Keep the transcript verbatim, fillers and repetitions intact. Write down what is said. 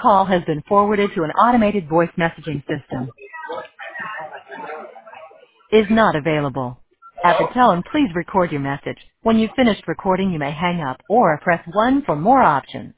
call has been forwarded to an automated voice messaging system. Is not available. At the tone, please record your message. When you've finished recording, you may hang up or press one for more options.